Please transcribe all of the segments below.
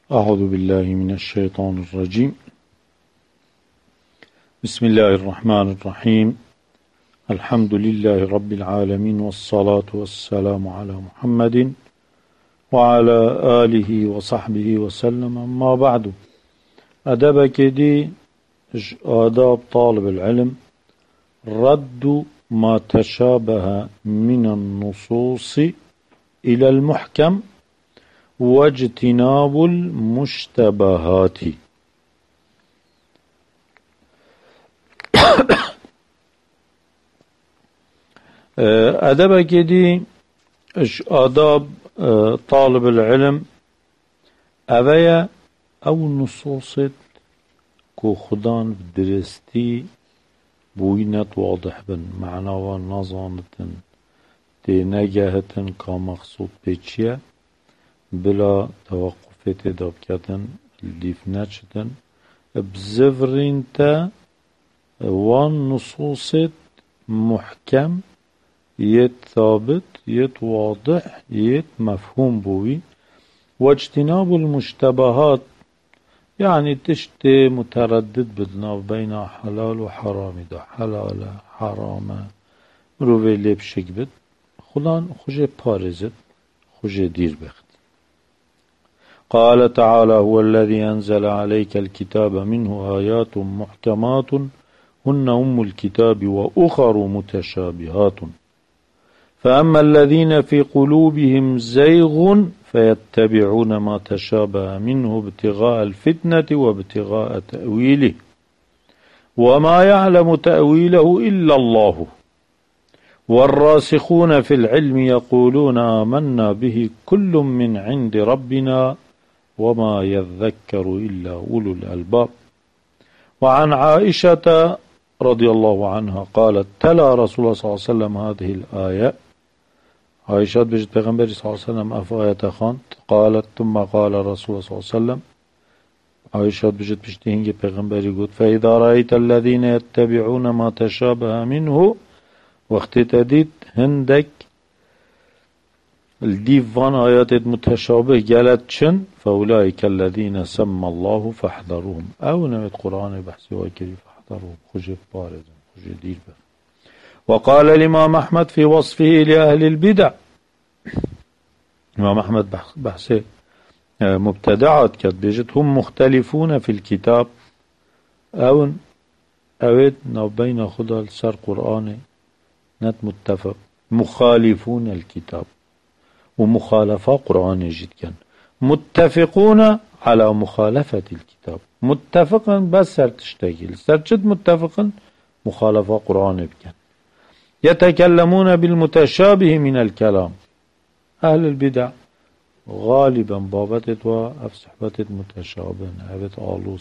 أعوذ بالله من الشيطان الرجيم. بسم الله الرحمن الرحيم. الحمد لله رب العالمين، والصلاة والسلام على محمد وعلى آله وصحبه وسلم. أما بعد، أدبك دي آداب طالب العلم رد ما تشابه من النصوص إلى المحكم واجتناب المشتبهات. أدبك دي آداب طالب العلم أويا أو نصوص كو خدان درستي بوينت واضح بن معنا ونظامتن دي نجاهتن كمقصود بيتشيا بلا توقف تداب كتن الديف ناتشتن بزفرين تا وان نصوص محكم يت ثابت يت واضح يت مفهوم بوي. واجتناب المشتبهات يعني تشتي متردد بدنا بين حلال وحرام، دا حلال حرام مروفي ليب شكبت خلان خجي بارزت خجي دير بخت. قال تعالى: هو الذي أنزل عليك الكتاب منه آيات محكمات هن الكتاب وأخر متشابهات فأما الذين في قلوبهم زيغ فيتبعون ما تشابه منه ابتغاء الفتنة وابتغاء تأويله وما يعلم تأويله إلا الله والراسخون في العلم يقولون آمنا به كل من عند ربنا وما يذكر إلا أولو الألباب. وعن عائشة رضي الله عنها قالت: تلا رسول الله صلى الله عليه وسلم هذه الآية. عائشة بجد پیغمبر صلى الله عليه وسلم آية خاند. قالت: ثم قال رسول الله صلى الله عليه وسلم. عائشة بجد بجتهنج پیغمبر قد: فإذا رأيت الذين يتبعون ما تشابه منه وقت تديد هندك الديفان آيات متشابه قالت شن فأولئك الذين سمى الله فاحذروهم. أو نمت قرآن بحثي وكري فاحذروهم خجب بارد خجب دير بخ. وقال الإمام أحمد في وصفه لأهل البدع، الإمام أحمد بحثه مبتدعات كد بيجت هم مختلفون في الكتاب أو أود نو بين خدا سر قرآن نت متفق مخالفون الكتاب ومخالفة قرآن جد كان متفقون على مخالفة الكتاب متفقا بس سر تشتغل سر جد متفقا مخالفة قرآن بكان. يتكلمون بالمتشابه من الكلام. أهل البدع غالبا بابتت وأفسحبتت متشابه أبت آلوس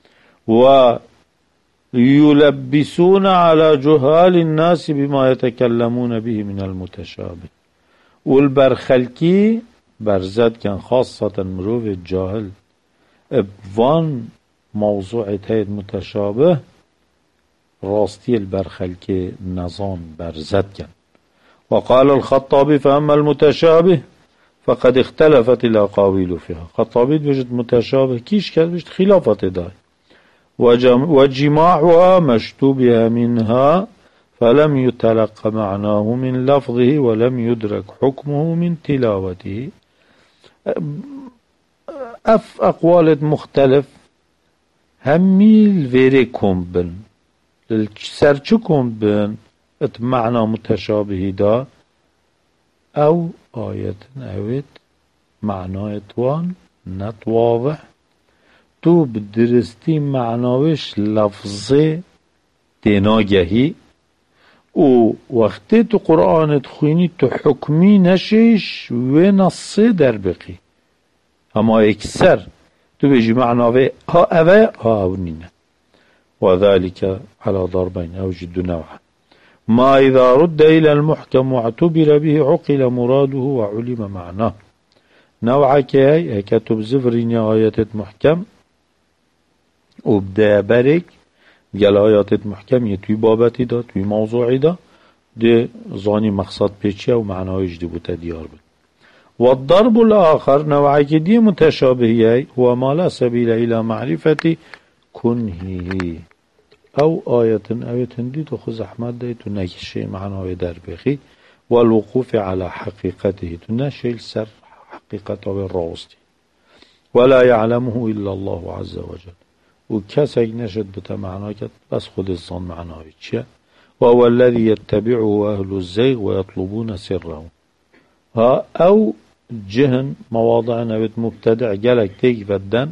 ويلبسون على جهال الناس بما يتكلمون به من المتشابه. والبرخلكي برزد كان خاصة مروف الجاهل بوان موضوع تايد متشابه راستي البرخلكي نظام برزد كان. وقال الخطابي: فأما المتشابه فقد اختلفت الأقاويل فيها. خطابي بجد متشابه كيش كان بجد خلافة داي وجماعها مشتوبه منها فلم يتلق معناه من لفظه ولم يدرك حكمه من تلاوته. أقوال مختلف هميل فيريكم بن سرچكم بن معنى متشابه دا أو آية أويت معنى اتوان نت واضح تو بدرستي معناوش لفظي تناجهي و وقتی تو قرآن تخوینی تو حکمی نشیش و نصی در بقی اما اکثر تو بيجي معناوه ها اوه ها اونینه وذلك على ضربين أوجد نوعا ما إذا رد إلى المحكم واعتبر به عقل مراده وعلم معناه. نوعا كي كتب زفرين آيات محكم وبدا برك قال آيات محكم يتوي بابتي دا توي موضوعي دا ده زاني مقصد بيتشي ومعناه يجدي بوتا ديار بد. والضرب الآخر نوع جدي متشابه هو ما لا سبيل إلى معرفة كنهه أو آية أو تندي تخذ أحمد دي تنشي معناه در بخي والوقوف على حقيقته تنشي السر حقيقته بالراستي ولا يعلمه إلا الله عز وجل وكسك نشد بتمعناه بس خذ الظن معناه شيء وهو الذي يتبعه أهل الزيغ ويطلبون سره ها أو جهن مواضعنا بيت مبتدع جالك تيجي فدان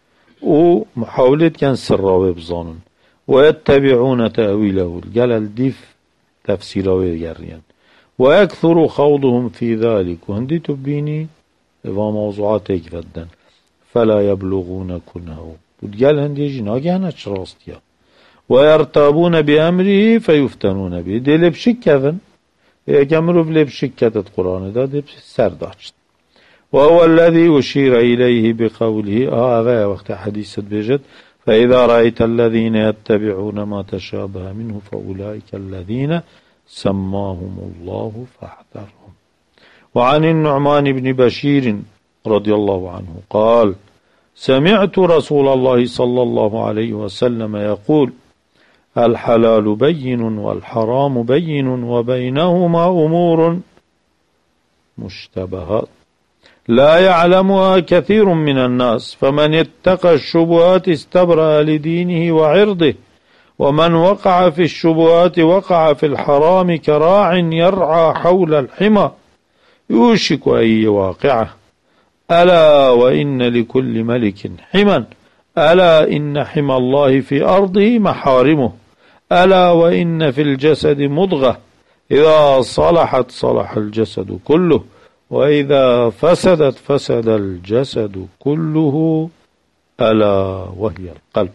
ومحاولة كان سره بظانن ويتبعون تأويله الجلال ديف تفسيره يجريان ويكثر خوضهم في ذلك وهندي تبيني وموضوعاتك فدان فلا يبلغون كنه وتقال هندي جناجي هنا شراستيا ويرتابون بأمره فيفتنون به دي لبشك كذن يجمروا بلبشك القرآن ده دي سرداشت وهو الذي أشير إليه بقوله هذا وقت حديث بجد فإذا رأيت الذين يتبعون ما تشابه منه فأولئك الذين سماهم الله فاحذرهم وعن النعمان بن بشير رضي الله عنه قال سمعت رسول الله صلى الله عليه وسلم يقول الحلال بين والحرام بين وبينهما أمور مشتبهات لا يعلمها كثير من الناس فمن اتقى الشبهات استبرأ لدينه وعرضه ومن وقع في الشبهات وقع في الحرام كراع يرعى حول الحمى يوشك أن يواقعه ألا وإن لكل ملك حما ألا إن حمى الله في أرضه محارمه ألا وإن في الجسد مضغة إذا صلحت صلح الجسد كله وإذا فسدت فسد الجسد كله ألا وهي القلب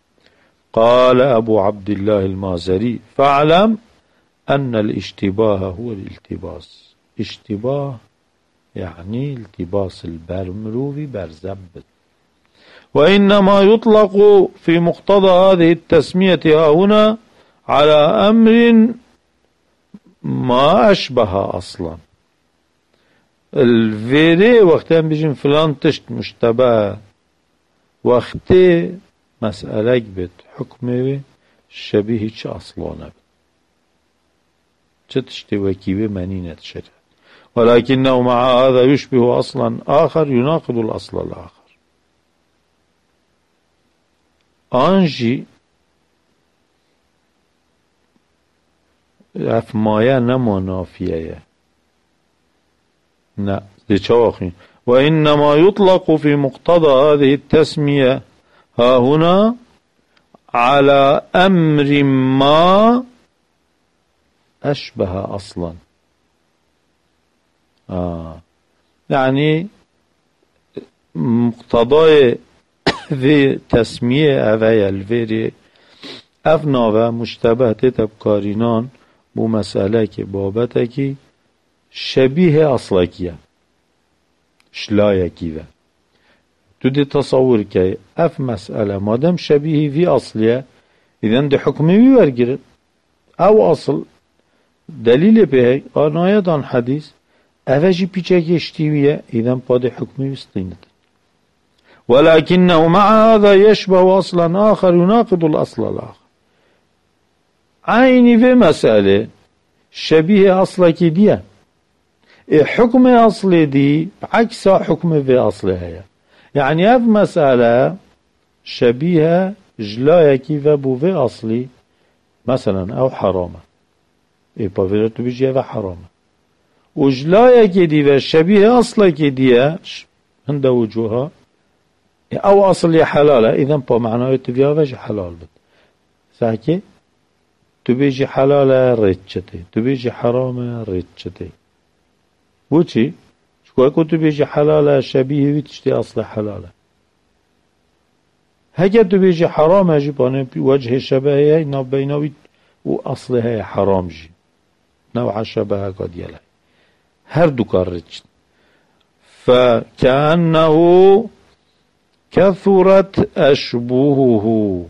قال أبو عبد الله المازري فاعلم أن الاشتباه هو الالتباس اشتباه يعني التباس البرمروي برزبت وإنما يطلق في مقتضى هذه التسمية هنا على أمر ما أشبه أصلا الفيري وقتها بيجين فلان تشت مشتبه وقت مسألة بيت حكمه شبيه چه أصلا نبت چه تشتوكي بمنينة شرع ولكنه مع هذا يشبه أصلا آخر يناقض الأصل الآخر آنجي افمايا نما نافية لا دي چواخين وإنما يطلق في مقتضى هذه التسمية ها هنا على أمر ما أشبه أصلا يعني مقتضى في تسمية أذايا الفيري افنا و مشتبه تبكارينان بو مسئله که بابته که شبیه اصلا کیه شلایه کیه تو دی تصور که اف مسئله مادم شبیه وی اصلیه اذن دی حکمی وی ورگیره او اصل دلیل به آنایدان حدیث اوجی پیچه گشتیویه اذن پاد حکمی وستیند ولكنه مع هذا يشبه أصلا آخر يناقض الأصل الآخر عيني في مسألة شبيه أصلا كدية حكم أصلي دي عكس حكم في أصلها يعني هذه مسألة شبيهة جلاية كيف بو في أصلي مثلا أو حرامة بافيرتو بيجي هذا حرامة وجلاية كدي شبيه أصلا كدية عند وجوهها او اصل حلاله اذا با معناه تبيها وجه حلال بد ساكي تبيجي حلاله ريتشتي تبيجي حرامه ريتشتي وچي شكو اكو تبيجي حلاله شبيه ويتشتي اصل حلاله هكا تبيجي حرامه جبانه وجه شبهه اينا بينه واصلها حرام جي نوع شبهه قد يلا هر دو كار ريتشت فكأنه كثرت أشبهه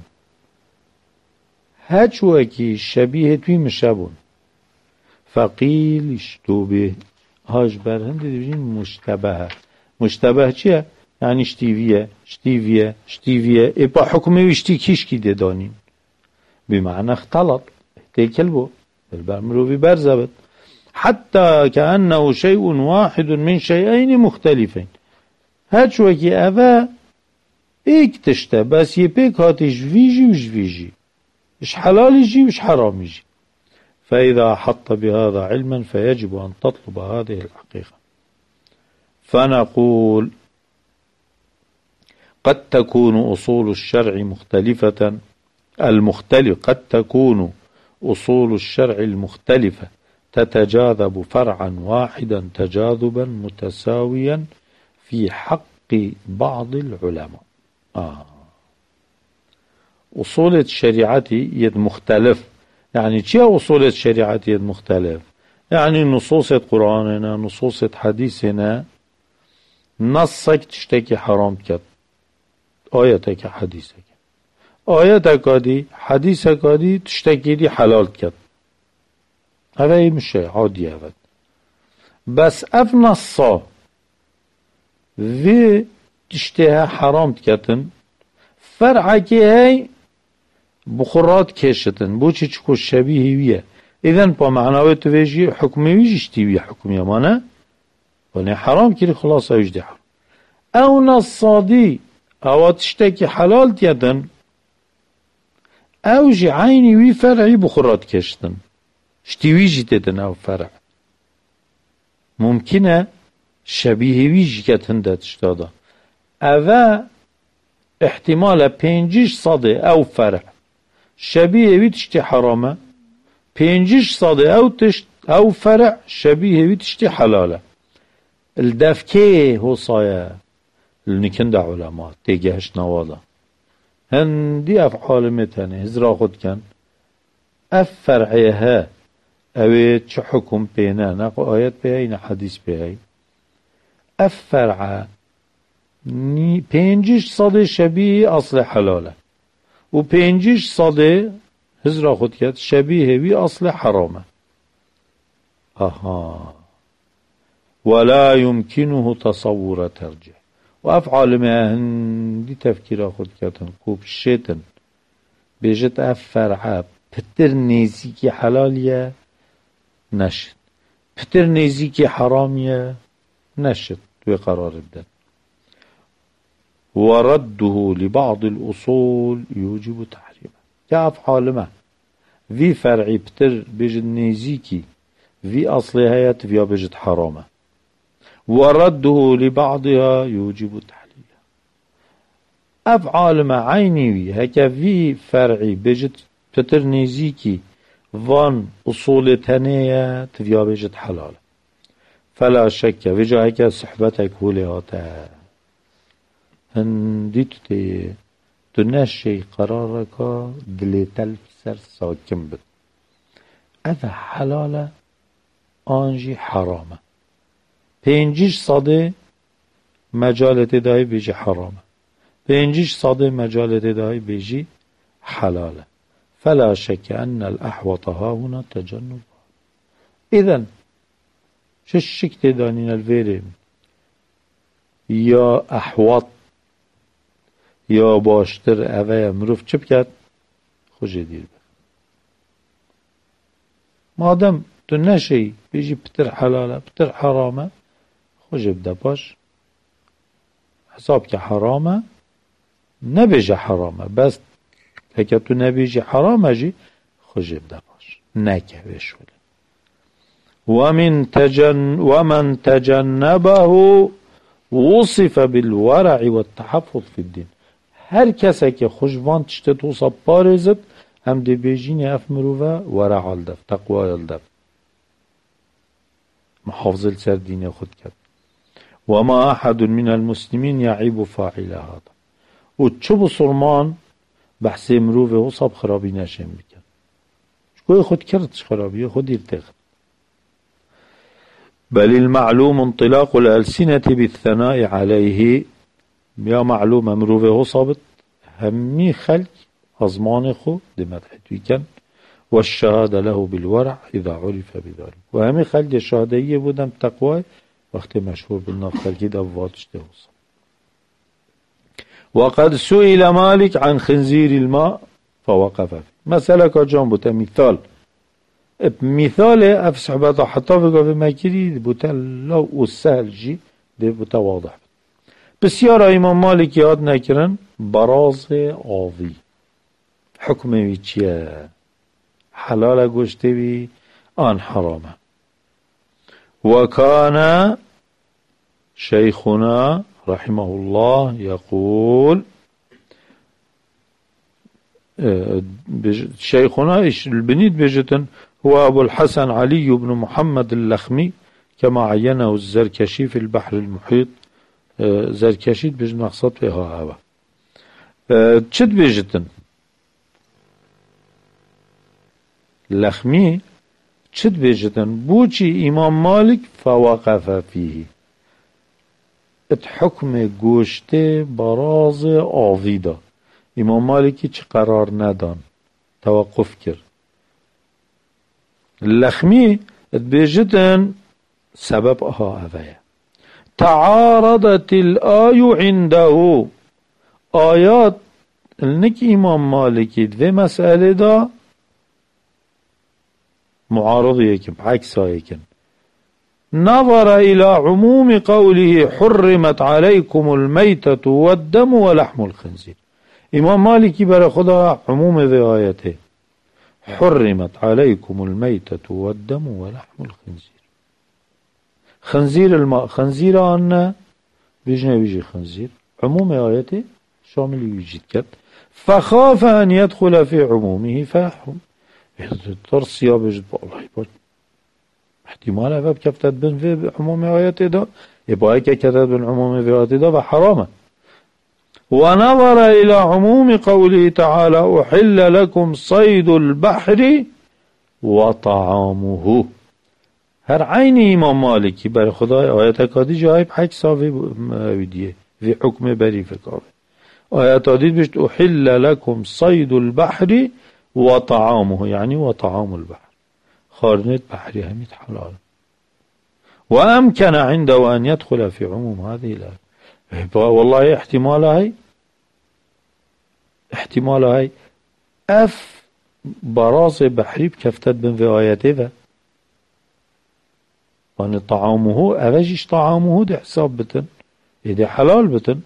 هاتشوكي شبيه توي مشابون فقيل اشتبه هاش برهند دبجين مشتبه. مشتبه چیه؟ يعني شتيفية إبا حكمي وشتي كيش كي دانين بمعنى اختلط احتيكل بو البرمرو ببرزبت حتى كأنه شيء واحد من شيئين مختلفين. هاد شوكي أفا ايك تشتا بس يبيك هاتي جفيجي وجفيجي اش حلال يجي وش حرام يجي. فإذا حط بهذا علما فيجب أن تطلب هذه الحقيقة. فنقول قد تكون أصول الشرع مختلفة قد تكون أصول الشرع المختلفة تتجاذب فرعا واحدا تجاذبا متساويا في حق بعض العلماء. أصول الشريعة يد مختلف. يعني چه أصول الشريعة يد مختلف؟ يعني نصوص قرآننا نصوص حديثنا نصك تشتكي حرام كد آياتك حديثك آياتك دي حديثك دي تشتكي دي حلال كد. هذا ايه مش شيء عادي هذا. بس اف نصا في تشتها حرام كتن فرعكي هاي بخورات كشتن بوچي چكو شبيه ويه. اذن با معناوه توجي حكمي ويجي ويه حكمي مانا وني حرام كيري خلاص ويجدي حرام. او نصادي او تشتكي حلال تيدن او جي عيني وي فرعي بخورات كشتن شتي ويجي تدن او فرع ممكنه شبيه ويجي كتن دا تشتادا او احتمال 5 صده او فرع شبيه وي تشتي حرامه 5 صده او فرع شبيه وي تشتي حلاله. الدفكي هو صايا لنكند علماء تيجهش نوالا هندي افعال متنه هزرا خود كان اف فرعيها اوه چه حكم بينا نقو آيات بهاي حديث بهاي اف فرعه 5 صده شبيه اصل حلاله و 5 صده هزرا خود كان شبيه وي اصل حرامه. ولا يمكنه تصور ترجيح. وافعال ما هندي تفكير خود كاتن كوب شيتن بيجت اف فرعه پتر نيزيكي حلاليه نشد پتر نيزيكي حراميه نشد بقرار الدن. ورده لبعض الأصول يوجب تحريمه. كأفعال ما في فرعي پتر بيجت نيزيكي في أصلها في بيجت حرامه ورده لبعضها يوجب تحليلها. أفعال ما عيني هكا في فرعي بيجت پتر نيزيكي وان أصول تانية تفيا بيجت حلال فلا شك في جاهك صحبتك هولياتا هنديت تي تنشي قرارك دلي تلف سر ساكن بد اذا حلال آنجي حرامه 5 صده مجالت داي بيجي حرامه 5 صده مجالت داي بيجي حلاله فلا شك أن الأحوط ها هنا تجنب. إذن شو الشك تدانين الفيرم يا أحوط يا باشتر اوه مروف چه بکد خوش دیر بکد مادم تو نشی بیجی پتر حلاله پتر حرامه خوش بده باش حساب که حرامه نبیجه حرامه بس هکه تو نبیجی حرامه جی خوش بده باش نکه بشوله ومن تجنبه وصف بالورع والتحفظ في الدين. هر کسی که خوشوان تشته توصا پارزد هم دی بیجین اف مروفه ورع الدف تقوی الدف محافظ سر دین خود کرد. وما احد من المسلمين يعيب فاعل هذا. و چه بسرمان بحث مروفه وصاب خرابی نشم بکن شکوی خود کردش خرابی خود ارتخد. بل المعلوم انطلاق الألسنة بالثناء عليه. يا معلوم مروفه صابت همي خلق أزمان خو دي مدحتوي كان والشهادة له بالورع إذا عرف بذلك. وهمي خلق الشهادية بودم تقوى وقت مشهور بالنفخر كده بواتشته. وقد سئل مالك عن خنزير الماء فوقف فيه. مسألة كجان بوتا مثال مثال صحبة حتى في ماكري بوتا لو والسهل جي دي بوتا واضح. بسيارة إمام مالك ياد نكرن براز آوي حكمه چيه حلال گوشته بي آن حرامه. وكان شيخنا رحمه الله يقول شيخنا البنيت بجتن هو أبو الحسن علي بن محمد اللخمي كما عينه الزركشي في البحر المحيط. زركشي بجن مقصد فيها هوا تشد بجتن اللخمي تشد بجتن بوشي إمام مالك فوقف فيه حكم گوشته براز آویدا. امام مالکی چه قرار ندان توقف کرد. لخمی بیجدن سبب اوه تعارضت الآي عنده آيات النك امام مالکی و مسئله دا معارض يكن عكس يكن. نظر إلى عموم قوله حرمت عليكم الميتة والدم ولحم الخنزير. إمام مالك برا خدا عموم ذي آياته حرمت عليكم الميتة والدم ولحم الخنزير. خنزير الماء خنزير عنا بيجنا بيجي خنزير عموم آياته شامل يجيد كت فخاف أن يدخل في عمومه فيحرم. ترسيا بيجد والله يبقى احتمال هذا بكفتت بن في عموم آياته ده يبقى كفتت بن عموم آياته ده فحرامه. ونظر إلى عموم قوله تعالى أحل لكم صيد البحر وطعامه. هر عين إمام مالكي بر خدای آیت کادی جایب حق صافي بديه في حكم بري فكاره. آيات دید بشت أحل لكم صيد البحر وطعامه يعني وطعام البحر خارنت بحري هميت حلال. وأمكن عنده أن يدخل في عموم هذه الآية. والله احتمال هاي اف براز بحري بكفتت بن في آياته وان طعامه اوجيش طعامه ده حساب بتن ده حلال بتن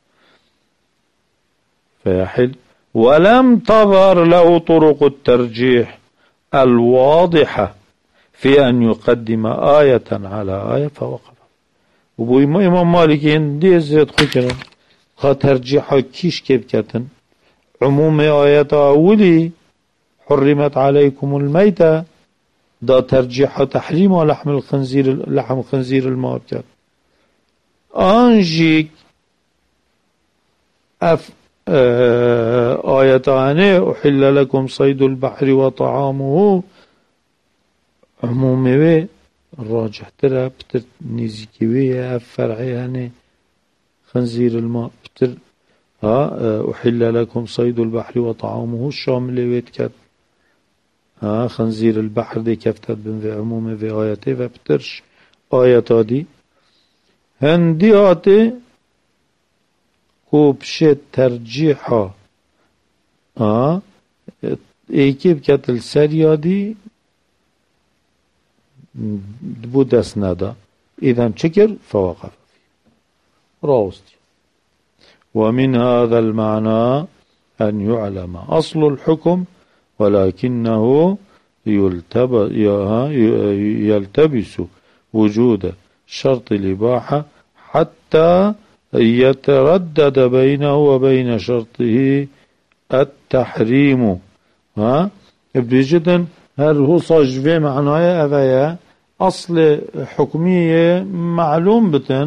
فيحل. ولم تظهر له طرق الترجيح الواضحة في أن يقدم آية على آية فوقف. وبو إمام مالك دي زيد خكرا ترجيحا كيش كيف كتن عموم آيات أولي حرمت عليكم الميتة دا ترجيح تحريم لحم خنزير الماء كت أنجيك آياتان أحل لكم صيد البحر وطعامه عمومي الراجح ترى بتر نيزيكي فرعي هني خنزير الماء بتر أحل لكم صيد البحر وطعامه الشامل ويتكت خنزير البحر دي كفتت بن في عمومي في آياته فبترش آياتا دي هندي آتي كوبشت ترجيحا ايكي بكت السريا دي دبو دست ندا اذا شكر فوقف راوستي. ومن هذا المعنى أن يعلم أصل الحكم ولكنه يلتبس وجود شرط الإباحة حتى يتردد بينه وبين شرطه التحريم. بجدا هل هو صجفة معناه أذايا أصل حكمية معلوم بتن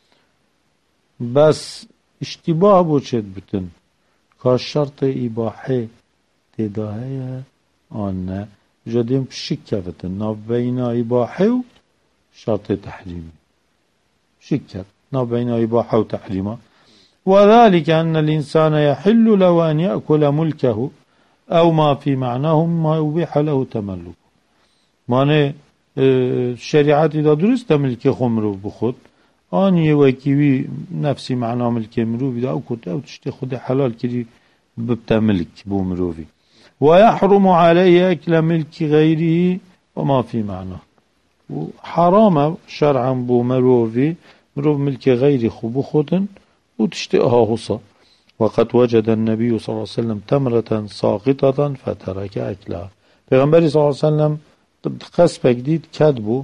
بس اشتباه بوشد بتن كشرط إباحة تداهية أن جديم بشكة بتن ناف بين إباحة وشرط تحريم شكة ناف بين إباحة وتحريم. وذلك أن الإنسان يحل له أن يأكل ملكه أو ما في معناه ما أبيح له تملك. معنی شریعتی دا درست ملک خمرو بخود آنی وکیوی نفسی معنا ملک مروی دا او کد او تشتی خود حلال کری ببتا ملك بومروفي ويحرم عليه أكل ملك غيره وما في معناه وحرام شرعا بومروفي مروف ملك غير خبو خودن وتشتئها هصا وقد وجد النبي صلى الله عليه وسلم تمرة ساقطة فترك أكلها پیغمبر صلى الله عليه وسلم قسبك ديد كدبو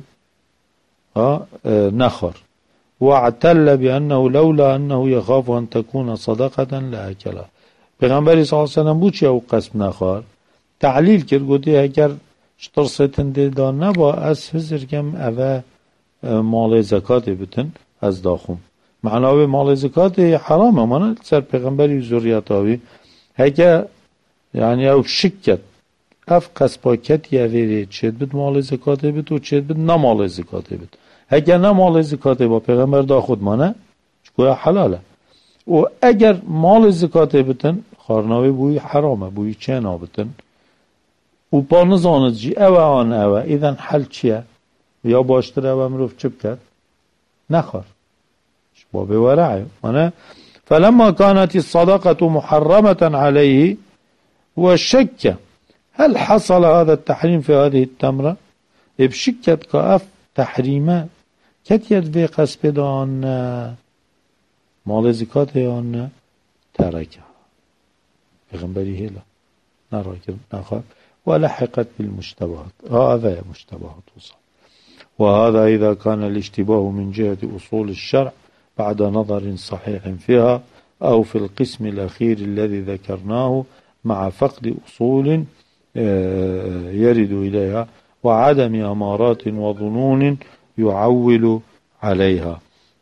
نخر واعتل بأنه لولا أنه يخاف أن تكون صدقة لأكلها پیغمبری صلی الله علیه و سلم بود چه او قسم نخوار تعلیل کرد گوتی اگر شترستن دا نبا از فزر کم اوه مال زکات بتن از داخم معناوی مال زکات حرامه مانه سر پیغمبری زوریتاوی اگر یعنی او شکت اف قسپاکت یویری چید بد مال زکات بد و چید بد نمال زکات بد اگر نمال زکات با پیغمبر دا خود مانه چکوه حلاله و اگر مال زکات بتن خارناوی بوی حرامه بوی چه نابتن و پا نزاند جی اوه آن اوه ایدن حل چیه یا باشتر اوه مروف چه بکد نخار شباب ورعه مانه فلما كانت الصدقة محرمة عليه وشك هل حصل هذا التحريم في هذه التمرة بشكت كأف تحريمه كتير في قسب دان مال زکات آن ترکه پیغمبری هلا نراکد نخواه ولحقت بالمشتبهات هذا مشتبهات وصل وهذا إذا كان الاشتباه من جهة أصول الشرع بعد نظر صحيح فيها أو في القسم الأخير الذي ذكرناه مع فقد أصول يرد إليها وعدم أمارات وظنون يعول عليها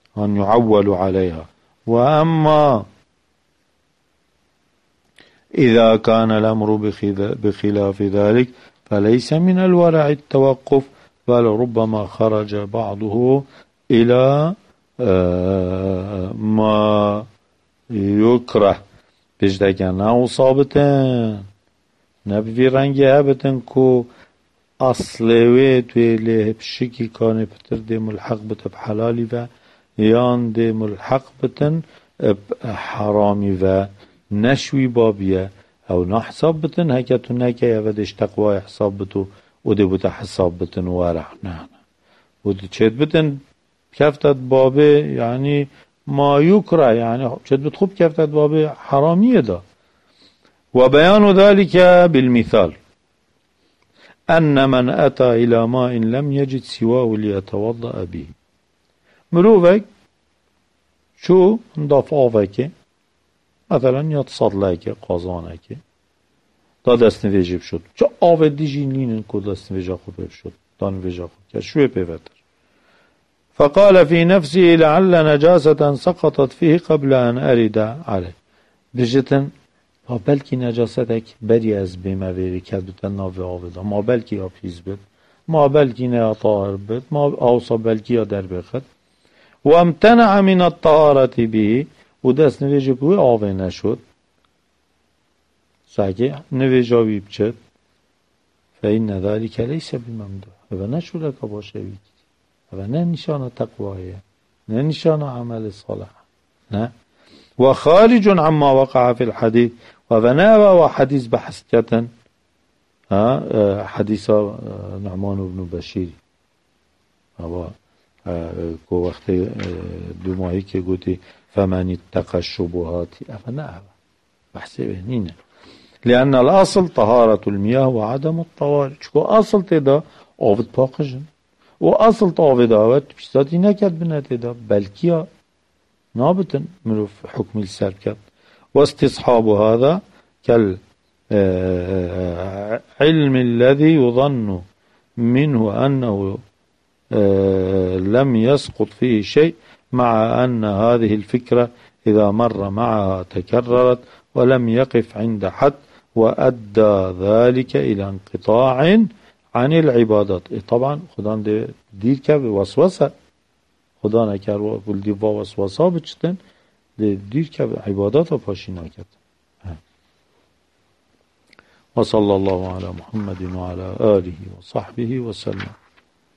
وأما إذا كان الأمر بخلاف ذلك فليس من الورع التوقف بل ربما خرج بعضه إلى ما يكره بجدك ناو صابتن نبي رنگي هبتن كو أصلوه توی له بشکی کانه پتر ده ملحق بته بحلالی و یان ده ملحق بتن حرامی و نشوی بابیه او نحساب بتن هکتو نکه یا ودش تقوای حساب بتو و ده بوده حساب بتن ورح نه و ده چید بتن کفتت بابه یعنی ما یکره یعنی چید بت خوب کفتت بابه حرامیه ده و بیان ذلك بالمثال أن من أتى إلى ماء لم يجد سواه ليتوضأ به مروفك شو نضاف آفك مثلا يتصدلك قازانك دا دست نویجب شد چه آوه دیجی نینن که دست نویجا خوب شد دا نویجا خوب کرد شوی پیوتر فقال في نفسه لعل نجاسة سقطت فيه قبل أن أرد عليه بجتن ما بلکی نجاستک بری از بیموری کد بتن ناوی آویده ما بلکی یا پیز بد ما بلکی نه طاهر بد ما آوصا بلکی یا در بخد و امتنع من الطهارت به و دست نویجه بوی آوی نشد ساگه نویجاوی بچد فإن ذلك ليس بممدوح و نشو لکا باشه وید و نه نشان تقوایه نه نشان عمل صالح نه وخارج عما وقع في الحديث وبناء وحديث بحثة حديث نعمان بن بشير هو کو وقت دو ماهی که گوتی فمن اتقى الشبهات افناء بحث بهنینه لأن الأصل طهارة المياه وعدم الطوارئ چکو اصل تدا آفد پاکجن و اصل تاوید آفد پیشتاتی نکد بنا تدا بلکه نابتن مروف حكم السرب كد واستصحاب هذا كالعلم الذي يظن منه أنه لم يسقط فيه شيء مع أن هذه الفكرة إذا مر معها تكررت ولم يقف عند حد وأدى ذلك إلى انقطاع عن العبادات طبعا خدان دير كب وسوسة خدا نکر و گلدی با وسواسا بچتن دیر که عبادات و پاشی نکد وصلى الله على محمد وعلى آله وصحبه وسلم.